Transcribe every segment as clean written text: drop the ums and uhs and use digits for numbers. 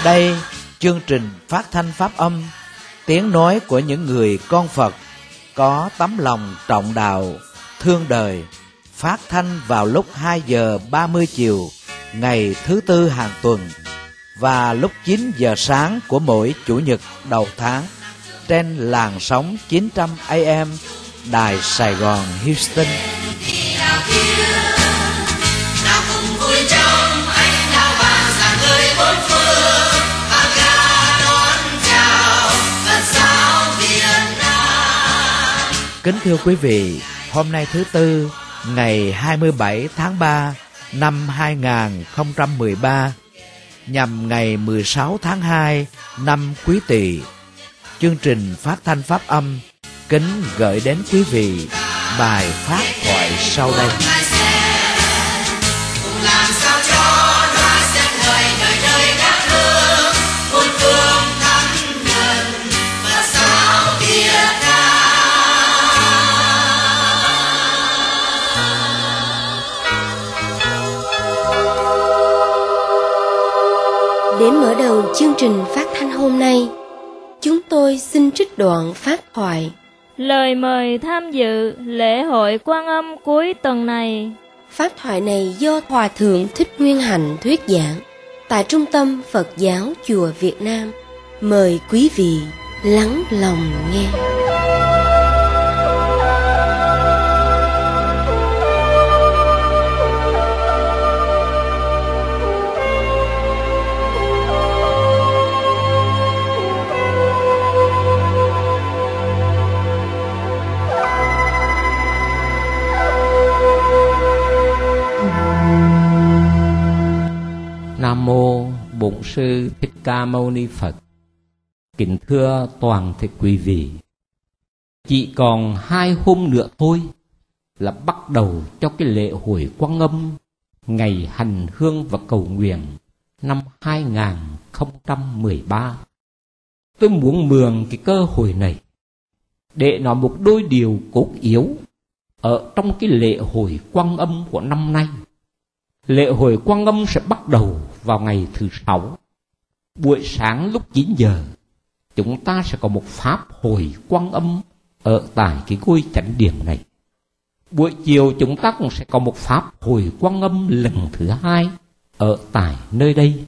Đây, chương trình phát thanh pháp âm, tiếng nói của những người con Phật có tấm lòng trọng đạo, thương đời, phát thanh vào lúc 2 giờ 30 chiều ngày thứ Tư hàng tuần và lúc 9 giờ sáng của mỗi Chủ nhật đầu tháng trên làn sóng 900 AM Đài Sài Gòn Houston. Kính thưa quý vị, hôm nay thứ Tư, ngày 27 tháng 3 năm 2013, nhằm ngày 16 tháng 2 năm Quý Tỵ, chương trình phát thanh pháp âm kính gửi đến quý vị bài pháp thoại sau đây. Để mở đầu chương trình phát thanh hôm nay, chúng tôi xin trích đoạn pháp thoại. Lời mời tham dự lễ hội Quan Âm cuối tuần này. Pháp thoại này do Hòa Thượng Thích Nguyên Hạnh thuyết giảng tại Trung tâm Phật giáo Chùa Việt Nam. Mời quý vị lắng lòng nghe. Nam mô Bổn Sư Thích Ca Mâu Ni Phật. Kính thưa toàn thể quý vị, chỉ còn 2 hôm nữa thôi là bắt đầu cho cái lễ hội Quan Âm ngày hành hương và cầu nguyện năm 2013. Tôi muốn mượn cái cơ hội này để nói một đôi điều cốt yếu ở trong cái lễ hội Quan Âm của năm nay. Lễ hội Quan Âm sẽ bắt đầu vào ngày thứ 6. Buổi sáng lúc 9 giờ, chúng ta sẽ có một pháp hội Quan Âm ở tại cái ngôi chánh điện này. Buổi chiều chúng ta cũng sẽ có một pháp hội Quan Âm lần thứ 2 ở tại nơi đây.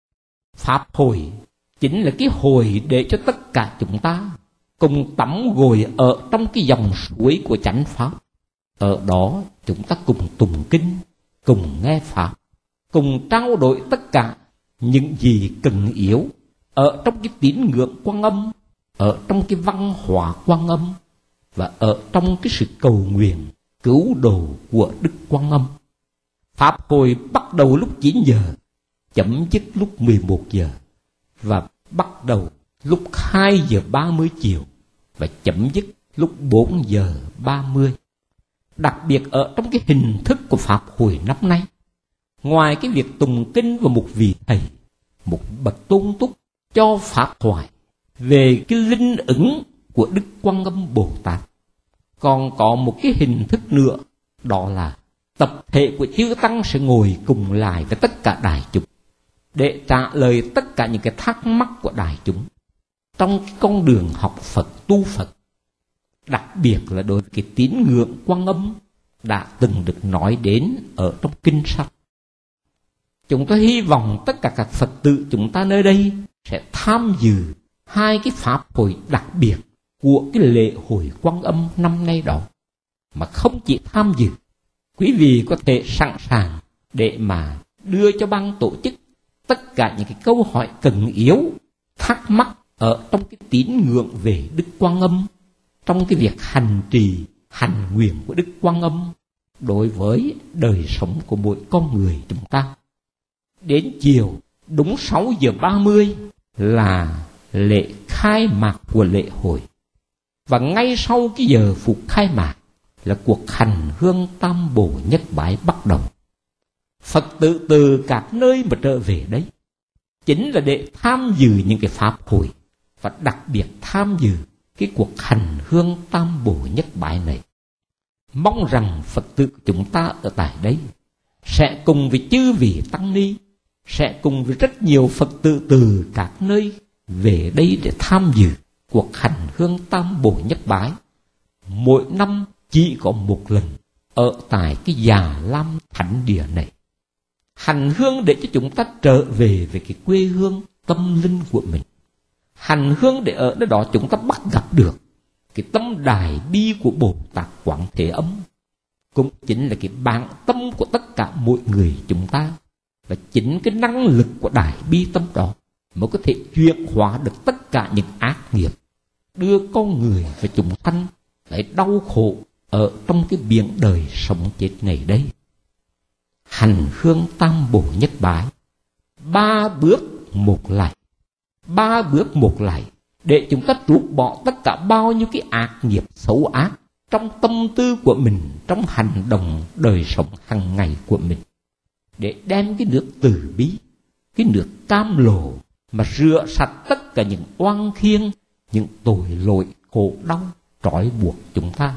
Pháp hội chính là cái hội để cho tất cả chúng ta cùng tắm gội ở trong cái dòng suối của chánh pháp. Ở đó chúng ta cùng tụng kinh, cùng nghe pháp, cùng trao đổi tất cả những gì cần yếu ở trong cái tín ngưỡng Quan Âm, ở trong cái văn hóa Quan Âm và ở trong cái sự cầu nguyện cứu độ của Đức Quan Âm. Pháp hội bắt đầu lúc 9 giờ, chấm dứt lúc 11 giờ và bắt đầu lúc 2 giờ 30 chiều và chấm dứt lúc 4 giờ 30. Đặc biệt ở trong cái hình thức của Pháp hội năm nay, ngoài cái việc tụng kinh và một vị thầy, một bậc tôn túc cho pháp thoại về cái linh ứng của Đức Quan Âm Bồ Tát, còn có một cái hình thức nữa, đó là tập thể của chư tăng sẽ ngồi cùng lại với tất cả đại chúng để trả lời tất cả những cái thắc mắc của đại chúng trong cái con đường học Phật, tu Phật. Đặc biệt là đối với cái tín ngưỡng Quan Âm đã từng được nói đến ở trong kinh sách. Chúng tôi hy vọng tất cả các Phật tử chúng ta nơi đây sẽ tham dự 2 cái pháp hội đặc biệt của cái lễ hội Quan Âm năm nay đó. Mà không chỉ tham dự, quý vị có thể sẵn sàng để mà đưa cho ban tổ chức tất cả những cái câu hỏi cần yếu, thắc mắc ở trong cái tín ngưỡng về Đức Quan Âm, trong cái việc hành trì, hành nguyện của Đức Quan Âm đối với đời sống của mỗi con người chúng ta. Đến chiều đúng 6 giờ 30 là lễ khai mạc của lễ hội. Và ngay sau cái giờ phút khai mạc là cuộc hành hương tam bổ nhất bái bắt đầu. Phật tử từ các nơi mà trở về đấy chính là để tham dự những cái pháp hội và đặc biệt tham dự cái cuộc hành hương tam bổ nhất bái này. Mong rằng Phật tử chúng ta ở tại đấy sẽ cùng với chư vị tăng ni sẽ cùng với rất nhiều Phật tử từ các nơi về đây để tham dự cuộc hành hương Tam Bổ Nhất Bái. Mỗi năm chỉ có một lần ở tại cái Già Lam thánh địa này. Hành hương để cho chúng ta trở về cái quê hương tâm linh của mình. Hành hương để ở nơi đó chúng ta bắt gặp được cái tâm đại bi của Bồ Tát Quán Thế Âm, cũng chính là cái bản tâm của tất cả mọi người chúng ta. Và chính cái năng lực của đại bi tâm đó mới có thể chuyển hóa được tất cả những ác nghiệp, đưa con người và chúng sanh lại đau khổ ở trong cái biển đời sống chết này đây. Hành hương Tam Bổ Nhất Bái, 3 bước một lạy, 3 bước một lạy để chúng ta trút bỏ tất cả bao nhiêu cái ác nghiệp xấu ác trong tâm tư của mình, trong hành động đời sống hàng ngày của mình, để đem cái nước từ bi, cái nước cam lộ mà rửa sạch tất cả những oan khiên, những tội lỗi khổ đau trói buộc chúng ta.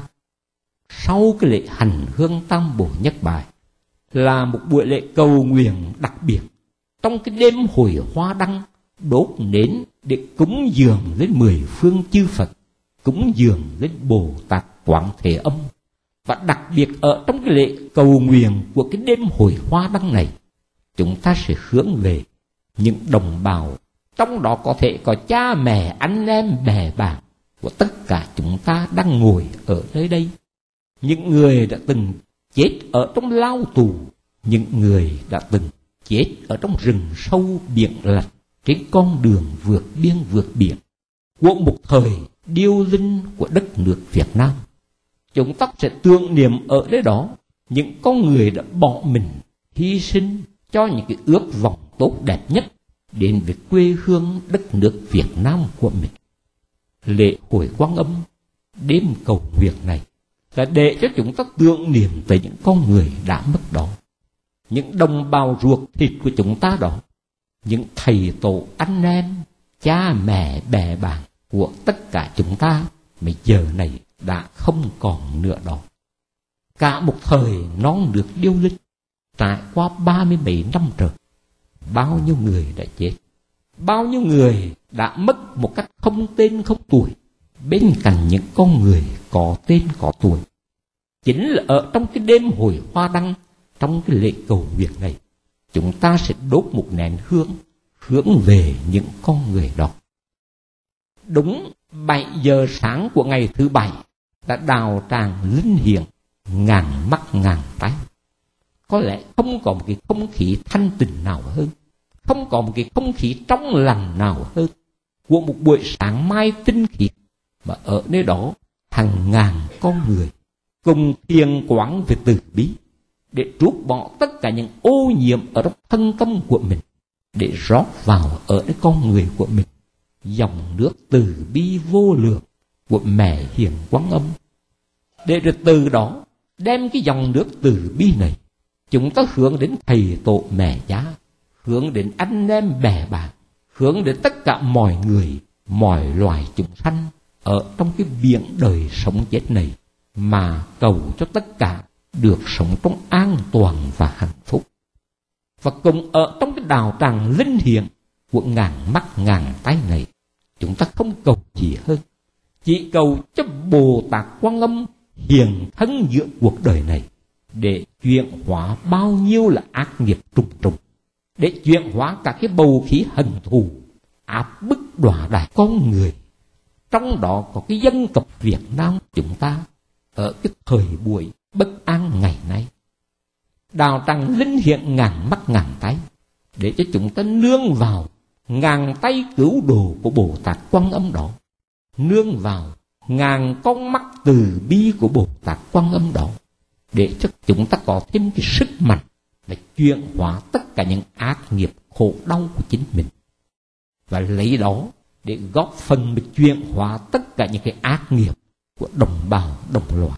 Sau cái lễ hành hương Tam Bổ Nhất Bái là một buổi lễ cầu nguyện đặc biệt. Trong cái đêm hội hoa đăng, đốt nến để cúng dường lên 10 phương chư Phật, cúng dường lên Bồ Tát Quán Thế Âm. Và đặc biệt ở trong cái lễ cầu nguyện của cái đêm hội hoa đăng này, chúng ta sẽ hướng về những đồng bào, trong đó có thể có cha mẹ, anh em, bè bạn của tất cả chúng ta đang ngồi ở nơi đây. Những người đã từng chết ở trong lao tù, những người đã từng chết ở trong rừng sâu biển lạnh, trên con đường vượt biên vượt biển của một thời điêu linh của đất nước Việt Nam. Chúng ta sẽ tưởng niệm ở nơi đó những con người đã bỏ mình, hy sinh cho những cái ước vọng tốt đẹp nhất đến với quê hương đất nước Việt Nam của mình. Lễ hội Quan Âm, đêm cầu nguyện này là để cho chúng ta tưởng niệm về những con người đã mất đó, những đồng bào ruột thịt của chúng ta đó, những thầy tổ anh em, cha mẹ bè bạn của tất cả chúng ta mà giờ này đã không còn nữa đó. Cả một thời non nước điêu linh, trải qua 37 năm trời, bao nhiêu người đã chết, bao nhiêu người đã mất một cách không tên không tuổi, bên cạnh những con người có tên có tuổi. Chính là ở trong cái đêm hội hoa đăng, trong cái lễ cầu nguyện này, chúng ta sẽ đốt một nén hương hướng về những con người đó. Đúng 7 giờ sáng của ngày thứ Bảy đã đào tràng linh hiện, ngàn mắt ngàn tay. Có lẽ không còn một cái không khí thanh tịnh nào hơn, không còn một cái không khí trong lành nào hơn của một buổi sáng mai tinh khiết, mà ở nơi đó hàng ngàn con người cùng thiền quán về từ bi, để trút bỏ tất cả những ô nhiễm ở trong thân tâm của mình, để rót vào ở cái con người của mình dòng nước từ bi vô lượng của mẹ Hiền Quán Âm, để rồi từ đó đem cái dòng nước từ bi này chúng ta hướng đến thầy tổ mẹ cha, hướng đến anh em bè bạn, hướng đến tất cả mọi người, mọi loài chúng sanh ở trong cái biển đời sống chết này, mà cầu cho tất cả được sống trong an toàn và hạnh phúc. Và cùng ở trong cái đào tràng linh hiện của ngàn mắt ngàn tay này, chúng ta không cầu gì hơn, chỉ cầu cho Bồ Tát Quan Âm hiện thân giữa cuộc đời này, để chuyển hóa bao nhiêu là ác nghiệp trùng trùng, để chuyển hóa cả cái bầu khí hận thù áp bức đọa đày con người, trong đó có cái dân tộc Việt Nam chúng ta ở cái thời buổi bất an ngày nay. Đào tràng linh hiện ngàn mắt ngàn tay, để cho chúng ta nương vào ngàn tay cứu độ của Bồ Tát Quan Âm đó, nương vào ngàn con mắt từ bi của Bồ Tát Quan Âm đó, để cho chúng ta có thêm cái sức mạnh để chuyển hóa tất cả những ác nghiệp khổ đau của chính mình, và lấy đó để góp phần để chuyển hóa tất cả những cái ác nghiệp của đồng bào đồng loại.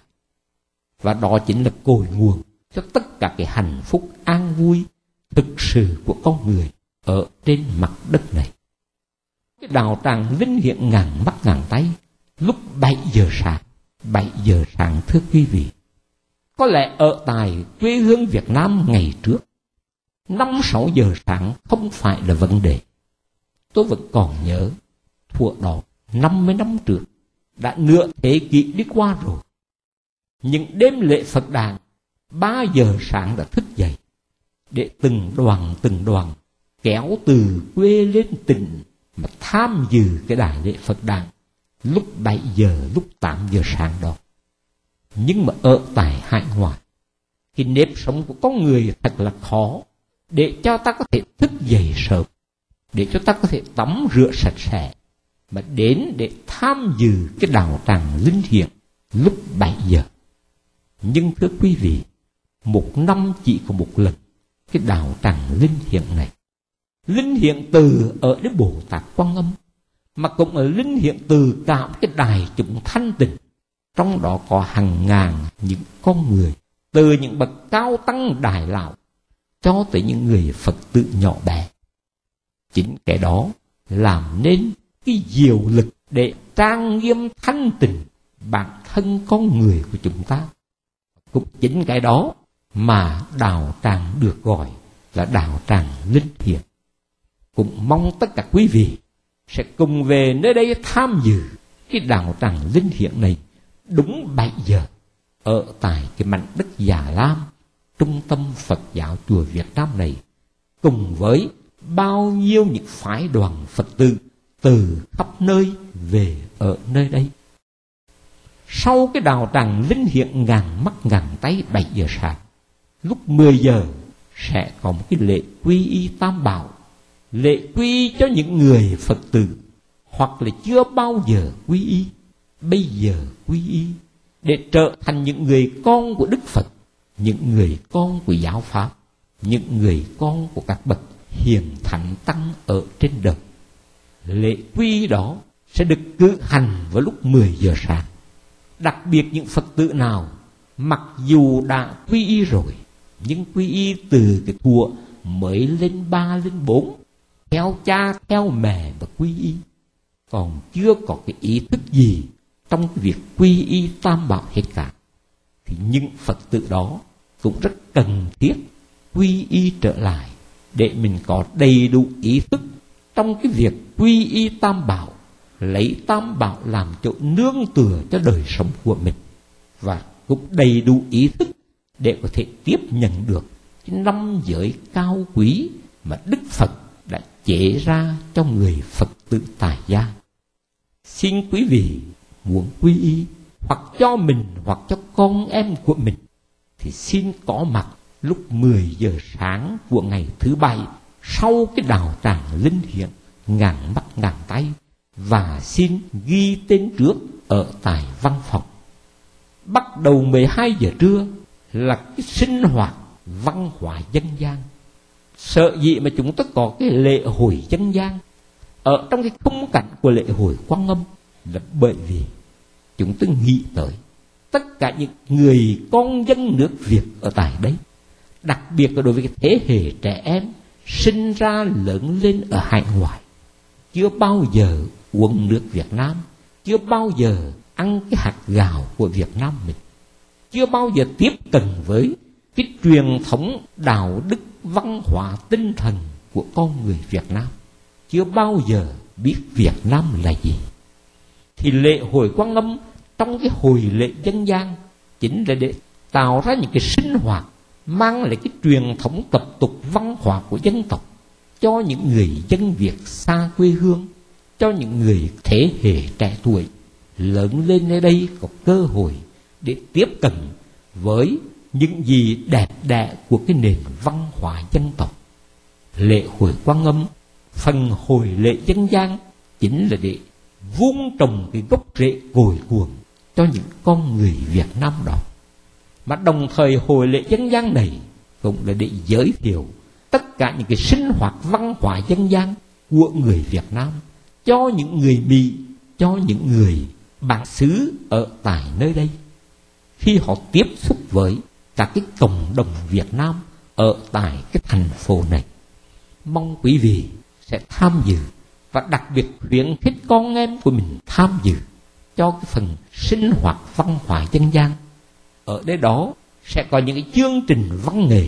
Và đó chính là cội nguồn cho tất cả cái hạnh phúc an vui thực sự của con người ở trên mặt đất này. Cái đào tràng linh hiện ngàn mắt ngàn tay lúc 7 giờ sáng, 7 giờ sáng thưa quý vị. Có lẽ ở tại quê hương Việt Nam ngày trước, 5-6 giờ sáng không phải là vấn đề. Tôi vẫn còn nhớ thuở đó 50 năm trước, đã nửa thế kỷ đi qua rồi. Những đêm lễ Phật đàn 3 giờ sáng đã thức dậy để từng đoàn kéo từ quê lên tỉnh mà tham dự cái đại lễ Phật đàn lúc 7 giờ, lúc 8 giờ sáng đó. Nhưng mà ở tại hải ngoại, cái nếp sống của con người thật là khó để cho ta có thể thức dậy sớm, để cho ta có thể tắm rửa sạch sẽ, mà đến để tham dự cái đạo tràng linh thiêng lúc 7 giờ. Nhưng thưa quý vị, một năm chỉ có một lần cái đạo tràng linh thiêng này. Linh thiêng từ ở đến Bồ Tát Quan Âm, mà cũng ở linh thiêng từ cả cái đài chúng thanh tịnh. Trong đó có hàng ngàn những con người, từ những bậc cao tăng đại lão cho tới những người Phật tử nhỏ bé. Chính cái đó làm nên cái diệu lực để trang nghiêm thanh tịnh bản thân con người của chúng ta. Cũng chính cái đó mà đạo tràng được gọi là đạo tràng linh thiêng. Cũng mong tất cả quý vị sẽ cùng về nơi đây tham dự cái đạo tràng linh thiêng này đúng 7 giờ ở tại cái mảnh đất Già Lam, trung tâm Phật giáo chùa Việt Nam này, cùng với bao nhiêu những phái đoàn Phật tử từ khắp nơi về ở nơi đây. Sau cái đạo tràng linh thiêng ngàn mắt ngàn tay 7 giờ sáng, lúc 10 giờ sẽ có một cái lễ quy y tam bảo, lễ quy cho những người Phật tử hoặc là chưa bao giờ quy y, bây giờ quy y để trở thành những người con của Đức Phật, những người con của giáo pháp, những người con của các bậc hiền thánh tăng ở trên đời. Lễ quy đó sẽ được cử hành vào lúc 10 giờ sáng. Đặc biệt những Phật tử nào mặc dù đã quy y rồi, nhưng quy y từ cái thuở mới lên 3 lên 4, theo cha theo mẹ mà quy y, còn chưa có cái ý thức gì trong cái việc quy y tam bảo hết cả, thì những Phật tử đó cũng rất cần thiết quy y trở lại để mình có đầy đủ ý thức trong cái việc quy y tam bảo, lấy tam bảo làm chỗ nương tựa cho đời sống của mình, và cũng đầy đủ ý thức để có thể tiếp nhận được cái 5 giới cao quý mà Đức Phật đã chế ra cho người Phật tử tại gia. Xin quý vị muốn quy y hoặc cho mình hoặc cho con em của mình thì xin có mặt lúc 10 giờ sáng của ngày thứ 7 sau cái đạo tràng linh thiêng ngàn mắt ngàn tay, và xin ghi tên trước ở tại văn phòng. Bắt đầu 12 giờ trưa là cái sinh hoạt văn hóa dân gian. Sợ gì mà chúng ta có cái lễ hội dân gian ở trong cái khung cảnh của lễ hội Quan Âm, là bởi vì chúng ta nghĩ tới tất cả những người con dân nước Việt ở tại đây, đặc biệt là đối với cái thế hệ trẻ em sinh ra lớn lên ở hải ngoại, chưa bao giờ uống nước Việt Nam, chưa bao giờ ăn cái hạt gạo của Việt Nam mình, chưa bao giờ tiếp cận với cái truyền thống đạo đức văn hóa tinh thần của con người Việt Nam, chưa bao giờ biết Việt Nam là gì. Thì lễ hội Quan Âm trong cái hồi lễ dân gian chính là để tạo ra những cái sinh hoạt mang lại cái truyền thống tập tục văn hóa của dân tộc cho những người dân Việt xa quê hương, cho những người thế hệ trẻ tuổi lớn lên ở đây có cơ hội để tiếp cận với những gì đẹp đẽ của cái nền văn hóa dân tộc. Lễ hội Quan Âm, phần hồi lễ dân gian chính là để vun trồng cái gốc rễ cội nguồn cho những con người Việt Nam đó. Mà đồng thời hồi lễ dân gian này cũng là để giới thiệu tất cả những cái sinh hoạt văn hóa dân gian của người Việt Nam cho những người Mỹ, cho những người bản xứ ở tại nơi đây, khi họ tiếp xúc với cả cái cộng đồng Việt Nam ở tại cái thành phố này. Mong quý vị sẽ tham dự, và đặc biệt khuyến khích con em của mình tham dự cho cái phần sinh hoạt văn hóa dân gian. Ở đây đó sẽ có những cái chương trình văn nghệ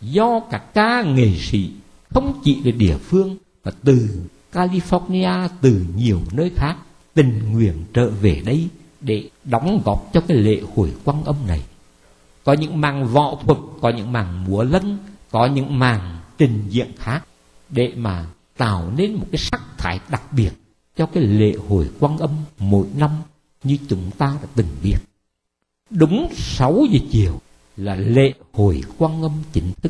do các ca nghệ sĩ không chỉ ở địa phương và từ California, từ nhiều nơi khác tình nguyện trở về đây để đóng góp cho cái lễ hội Quan Âm này. Có những màn võ thuật, có những màn múa lân, có những màn trình diễn khác để mà tạo nên một cái sắc thái đặc biệt cho cái lễ hội Quan Âm mỗi năm như chúng ta đã từng biết. Đúng 6 giờ chiều là lễ hội Quan Âm chính thức.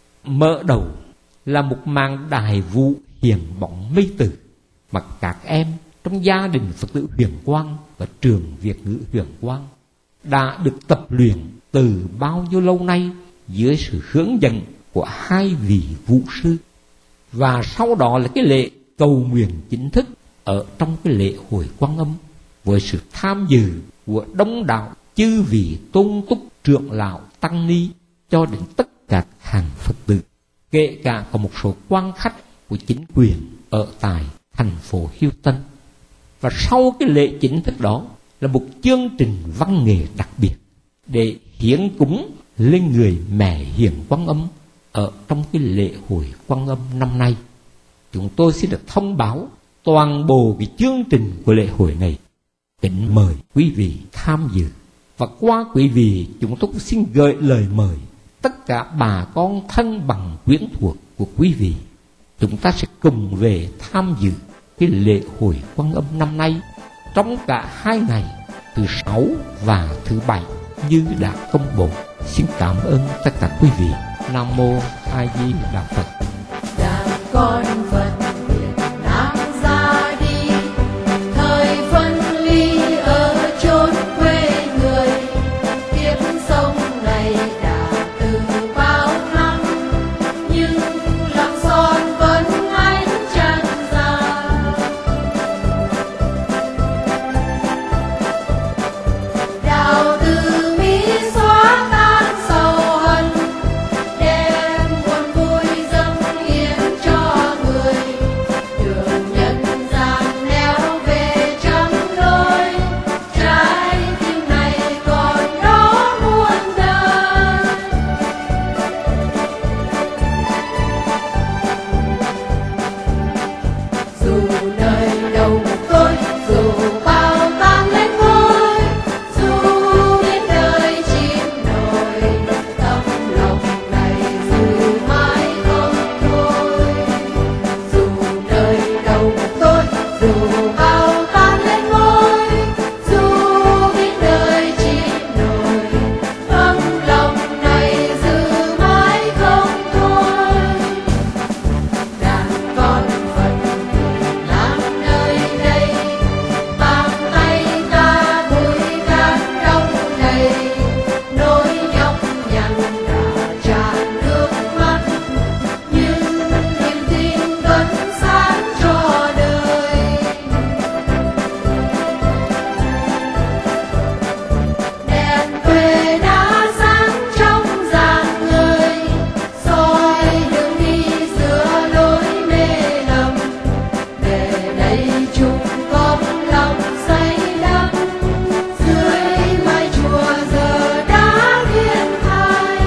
Mở đầu là một màn đài vũ hiền bóng mây tử mà các em trong gia đình Phật tử Huyền Quang và trường Việt ngữ Huyền Quang đã được tập luyện từ bao nhiêu lâu nay dưới sự hướng dẫn của 2 vị vũ sư. Và sau đó là cái lễ cầu nguyện chính thức ở trong cái lễ hội Quan Âm với sự tham dự của đông đảo chư vị tôn túc, trưởng lão, tăng ni cho đến tất cả hàng Phật tử, kể cả có một số quan khách của chính quyền ở tại thành phố Houston. Và sau cái lễ chính thức đó là một chương trình văn nghệ đặc biệt để hiến cúng lên người mẹ Hiền Quan Âm ở trong cái lễ hội Quan Âm năm nay. Chúng tôi xin được thông báo toàn bộ cái chương trình của lễ hội này. Kính mời quý vị tham dự. Và qua quý vị, chúng tôi xin gửi lời mời tất cả bà con thân bằng quyến thuộc của quý vị. Chúng ta sẽ cùng về tham dự cái lễ hội Quan Âm năm nay trong cả 2 ngày, thứ 6 và thứ 7 như đã công bố. Xin cảm ơn tất cả quý vị. Nam Mô A Di Đà Phật. Đàn con Phật Việt Nam ra đi, thời phân ly ở chốn quê người. Kiếp sống này đã từ bao năm, nhưng lòng son vẫn ánh tràn ra. Đạo từ bi xóa tan sầu hận, đem buồn vui dâng hiến cho người. Đường nhân gian neo về trắng đôi, trái tim này còn đó muôn đời. Dù đời đầu tôi, dù bao tan lên ngôi, dù biết đời chìm nổi, tấm lòng này giữ mãi không thôi. Dù đời đầu tôi, dù bao tan lên ngôi, dù biết đời chìm nổi, tấm lòng này giữ mãi không thôi. Đàn con Phật làm nơi đây, bàn tay ta vui can đông đầy, nỗi nhọc nhằn đã tràn nước mắt, nhưng niềm tin vẫn sáng cho đời. Đèn quê đã sáng trong rạng ngời, soi đường đi giữa lối mê lầm. Để đây chung góp lòng say đắm, dưới mái chùa giờ đã thiên thai.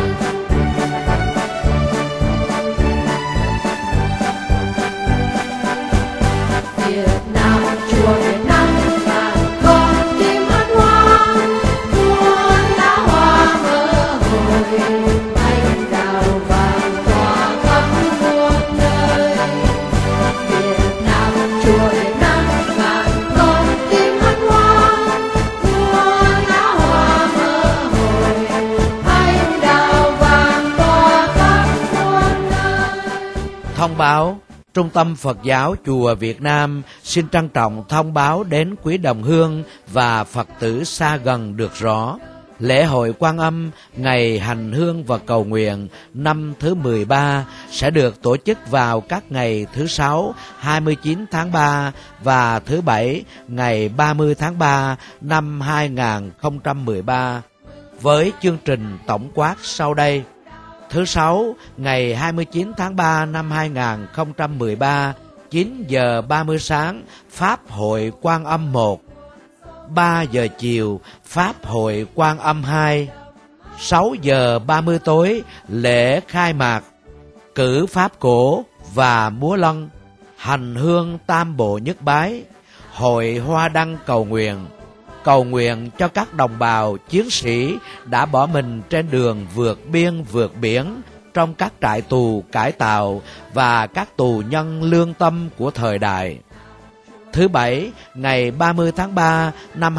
Việt Nam, chùa Việt Nam vàng con tim hát hoa, muôn lá hoa mơ hồi, anh đào vàng tỏa khắp muôn nơi. Việt Nam, chùa Việt Nam vàng con tim hát hoa, muôn lá hoa mơ hồi, anh đào vàng tỏa khắp muôn nơi. Thông báo: Trung tâm Phật giáo Chùa Việt Nam xin trân trọng thông báo đến quý đồng hương và Phật tử xa gần được rõ. Lễ hội Quan Âm ngày hành hương và cầu nguyện năm thứ 13 sẽ được tổ chức vào các ngày thứ 6 29 tháng 3 và thứ 7 ngày 30 tháng 3 năm 2013 với chương trình tổng quát sau đây. Thứ 6 ngày 29 tháng 3 năm 2013, 9 giờ 30 sáng, Pháp hội Quan Âm 1. 3 giờ chiều, Pháp hội Quan Âm 2. 6 giờ 30 tối lễ khai mạc, cử pháp cổ và múa lân, hành hương tam bộ nhất bái, hội hoa đăng cầu nguyện cho các đồng bào chiến sĩ đã bỏ mình trên đường vượt biên vượt biển trong các trại tù cải tạo và các tù nhân lương tâm của thời đại. Thứ Bảy, ngày 30 tháng 3 năm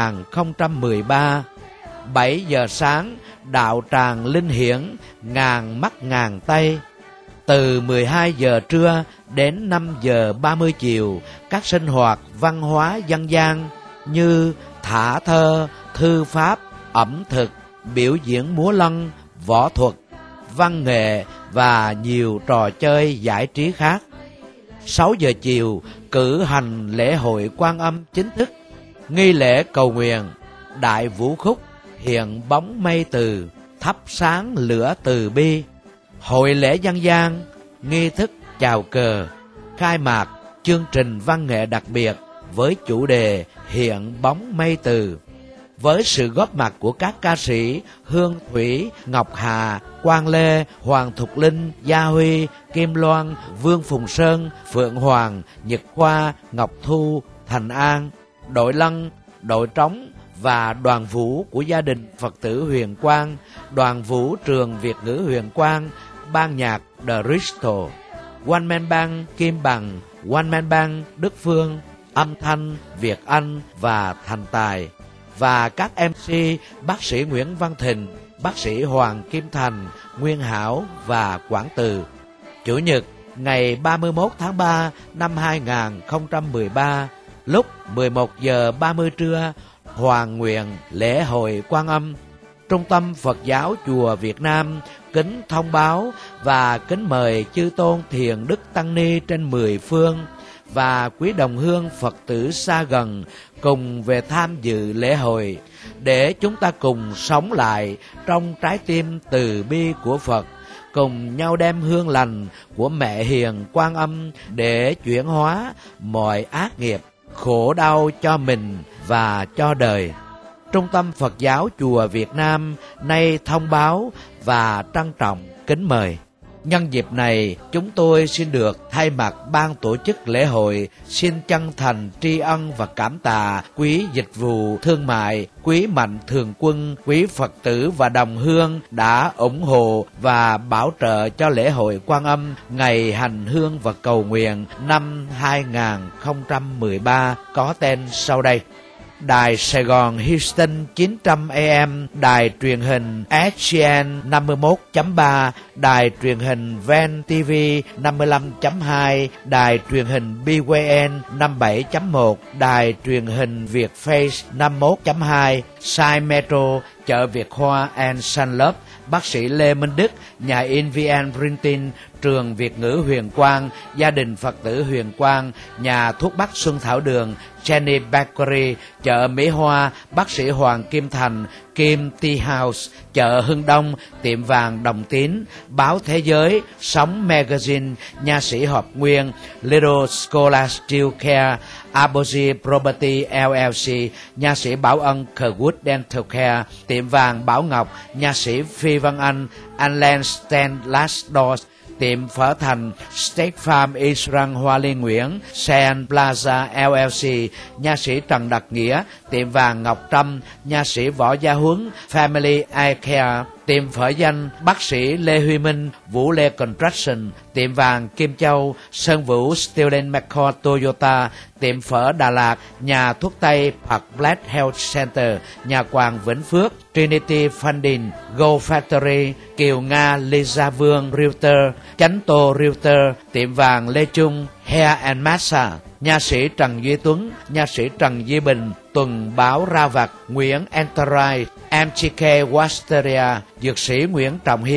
2013, 7 giờ sáng, đạo tràng linh hiển ngàn mắt ngàn tay. Từ 12 giờ trưa đến 5 giờ 30 chiều, các sinh hoạt văn hóa dân gian như thả thơ, thư pháp, ẩm thực, biểu diễn múa lân, võ thuật, văn nghệ và nhiều trò chơi giải trí khác. 6 giờ chiều, cử hành lễ hội Quan Âm chính thức, nghi lễ cầu nguyện, đại vũ khúc, hiện bóng mây từ, thắp sáng lửa từ bi, hội lễ dân gian, nghi thức chào cờ, khai mạc chương trình văn nghệ đặc biệt với chủ đề hiện bóng mây từ, với sự góp mặt của các ca sĩ Hương Thủy, Ngọc Hà, Quang Lê, Hoàng Thục Linh, Gia Huy, Kim Loan, Vương Phùng Sơn, Phượng Hoàng, Nhật Khoa, Ngọc Thu, Thành An, đội lân, đội trống và đoàn vũ của gia đình Phật tử Huyền Quang, đoàn vũ trường Việt ngữ Huyền Quang, ban nhạc The Bristol, One Man Band Kim Bằng, One Man Band Đức Phương, âm thanh Việt Anh và Thành Tài, và các MC bác sĩ Nguyễn Văn Thịnh, bác sĩ Hoàng Kim Thành, Nguyên Hảo và Quảng Từ. Chủ nhật, ngày 31 tháng 3 năm 2013, lúc 11 giờ 30 trưa, Hoàng nguyện lễ hội Quan Âm. Trung tâm Phật giáo Chùa Việt Nam kính thông báo và kính mời chư tôn thiền đức tăng ni trên 10 phương và quý đồng hương Phật tử xa gần cùng về tham dự lễ hội, để chúng ta cùng sống lại trong trái tim từ bi của Phật, cùng nhau đem hương lành của Mẹ Hiền Quan Âm để chuyển hóa mọi ác nghiệp, khổ đau cho mình và cho đời. Trung tâm Phật giáo Chùa Việt Nam nay thông báo và trân trọng kính mời. Nhân dịp này, chúng tôi xin được thay mặt ban tổ chức lễ hội xin chân thành tri ân và cảm tạ quý dịch vụ thương mại, quý mạnh thường quân, quý Phật tử và đồng hương đã ủng hộ và bảo trợ cho lễ hội Quan Âm ngày hành hương và cầu nguyện năm 2013 có tên sau đây: Đài Sài Gòn Houston 900 AM, đài truyền hình SGN 51.3, đài truyền hình Ven TV 55.2, đài truyền hình BYN 57.1, đài truyền hình Việt Face 51.2, Sai Metro, chợ Việt Hoa and Sunlove, bác sĩ Lê Minh Đức, nhà in VN Printing, trường Việt ngữ Huyền Quang, gia đình Phật tử Huyền Quang, nhà thuốc bắc Xuân Thảo Đường, Jenny Bakery, chợ Mỹ Hoa, bác sĩ Hoàng Kim Thành, Kim Tea House, chợ Hưng Đông, tiệm vàng Đồng Tín, báo Thế Giới, Sống Magazine, nha sĩ Hợp Nguyên, Little Scholastic Care, Abosi Property LLC, nha sĩ Bảo Ân Kerwood Dental Care, tiệm vàng Bảo Ngọc, nha sĩ Phi Văn Anh Land Stand Last Doors, tiệm phở Thành, State Farm Israel Hoa Liên Nguyễn, Sean Plaza LLC, nha sĩ Trần Đặc Nghĩa, tiệm vàng Ngọc Trâm, nha sĩ Võ Gia Huấn, Family Eye Care, tiệm phở Danh, bác sĩ Lê Huy Minh, Vũ Lê Construction, tiệm vàng Kim Châu, Sơn Vũ Student McCall Toyota, tiệm phở Đà Lạt, nhà thuốc Tây Park Black Health Center, nhà quàng Vĩnh Phước, Trinity Funding, Go Factory, Kiều Nga Lisa Vương Realtor, Chánh Tô Realtor, tiệm vàng Lê Trung, Hair and Massage, nha sĩ Trần Duy Tuấn, nha sĩ Trần Duy Bình, tuần báo Ra Vặt, Nguyễn Enterprise, MTK Wasteria, dược sĩ Nguyễn Trọng Hiếu,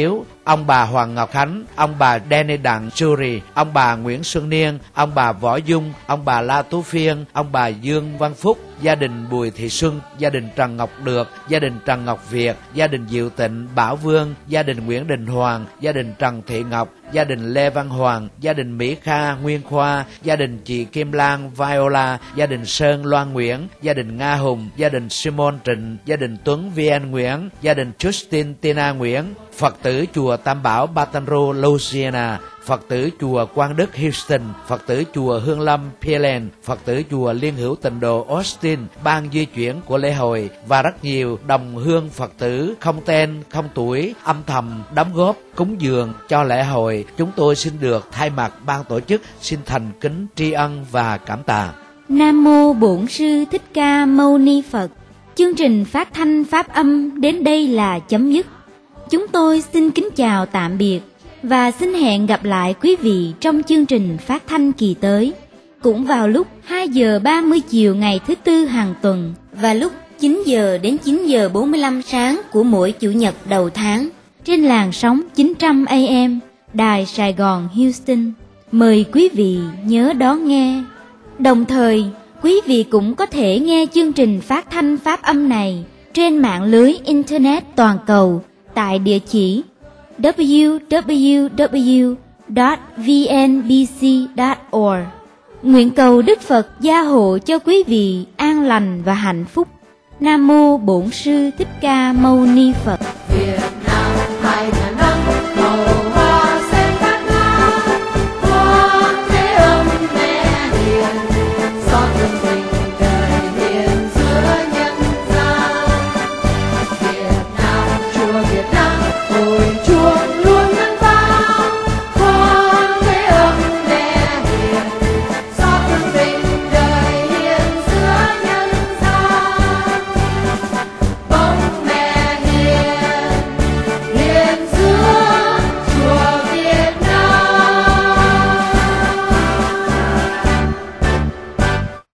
ông bà Hoàng Ngọc Khánh, ông bà Danny Đặng Jury, ông bà Nguyễn Xuân Niên, ông bà Võ Dung, ông bà La Tú Phiên, ông bà Dương Văn Phúc, gia đình Bùi Thị Xuân, gia đình Trần Ngọc Được, gia đình Trần Ngọc Việt, gia đình Diệu Tịnh, Bảo Vương, gia đình Nguyễn Đình Hoàng, gia đình Trần Thị Ngọc, gia đình Lê Văn Hoàng, gia đình Mỹ Kha, Nguyên Khoa, gia đình chị Kim Lan, Viola, gia đình Sơn, Loan Nguyễn, gia đình Nga Hùng, gia đình Simon Trịnh, gia đình Tuấn, VN Nguyễn, gia đình Justin, Tina Nguyễn, Phật tử chùa Tam Bảo, Baton Rouge, Louisiana, Phật tử chùa Quang Đức, Houston, Phật tử chùa Hương Lâm, Pearland, Phật tử chùa Liên Hữu Tịnh Độ, Austin, ban di chuyển của lễ hội và rất nhiều đồng hương Phật tử không tên, không tuổi âm thầm đóng góp cúng dường cho lễ hội. Chúng tôi xin được thay mặt ban tổ chức xin thành kính tri ân và cảm tạ. Nam mô Bổn Sư Thích Ca Mâu Ni Phật. Chương trình phát thanh pháp âm đến đây là chấm dứt. Chúng tôi xin kính chào tạm biệt và xin hẹn gặp lại quý vị trong chương trình phát thanh kỳ tới, cũng vào lúc 2 giờ 30 chiều ngày thứ Tư hàng tuần và lúc 9 giờ đến 9 giờ 45 sáng của mỗi Chủ nhật đầu tháng trên làn sóng 900 AM Đài Sài Gòn Houston. Mời quý vị nhớ đón nghe. Đồng thời, quý vị cũng có thể nghe chương trình phát thanh pháp âm này trên mạng lưới Internet toàn cầu tại địa chỉ www.vnbc.org. Nguyện cầu Đức Phật gia hộ cho quý vị an lành và hạnh phúc. Nam mô Bổn Sư Thích Ca Mâu Ni Phật. Việt Nam 2 tháng